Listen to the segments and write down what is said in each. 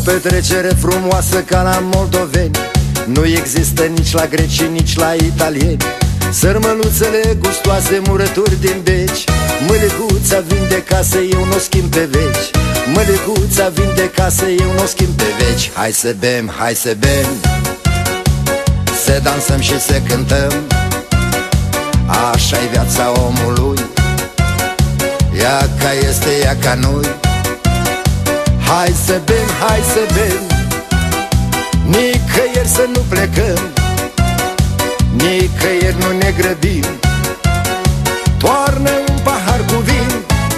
petrecere frumoasă ca la moldoveni nu există nici la greci, nici la italieni. Sărmăluțele gustoase, murături din beci, măleguța vinde casă, eu n-o schimb pe veci. Măleguța vinde casă, eu n-o schimb pe veci. Hai să bem, hai să bem, să dansăm și să cântăm, așa-i viața omului, ea ca este, ea ca noi. Hai să bem, hai să bem, nicăieri să nu plecăm, nicăieri nu ne grăbim, toarnă un pahar cu vin.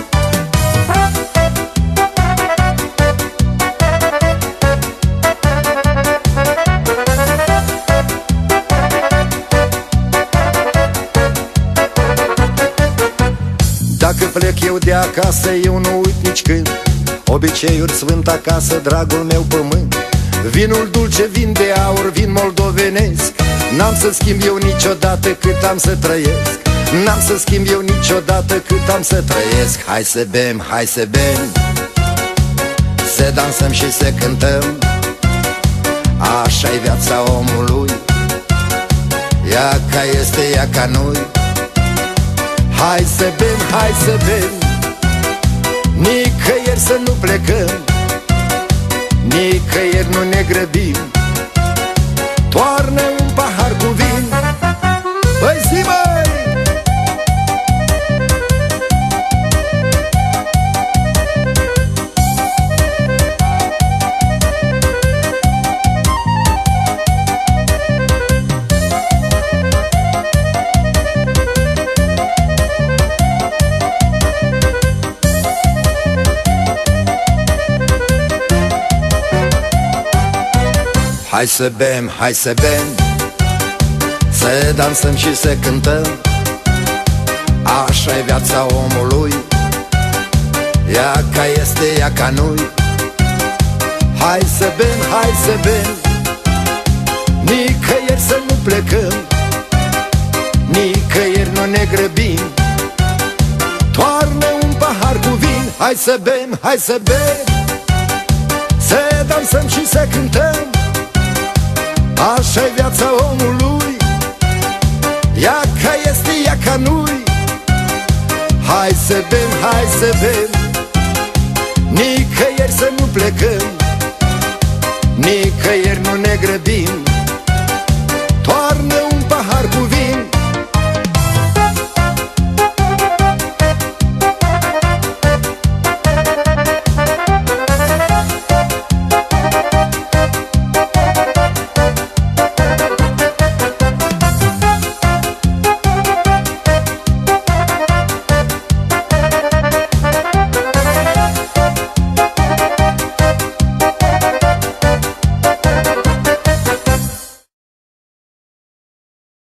Dacă plec eu de acasă, eu nu uit nici când obiceiuri sfânt acasă, dragul meu pământ. Vinul dulce, vin de aur, vin moldovenesc, n-am să schimb eu niciodată cât am să trăiesc, n-am să schimb eu niciodată cât am să trăiesc. Hai să bem, hai să bem, să dansăm și să cântăm, așa-i viața omului, ea ca este, ea ca noi. Hai să bem, hai să bem, nicăieri să nu plecăm, nicăieri nu ne grăbim, toarnă un pahar cu vin. Păi zi, măi! Hai să bem, hai să bem, să dansăm și să cântăm, așa-i viața omului, ea ca este, ea ca noi. Hai să bem, hai să bem, nicăieri să nu plecăm, nicăieri nu ne grăbim, toarnă un pahar cu vin. Hai să bem, hai să bem, să dansăm și să cântăm, așa-i viața omului, ea ca este, ea ca noi. Hai să bem, hai să bem, nicăieri să nu plecăm, nicăieri nu ne grăbim,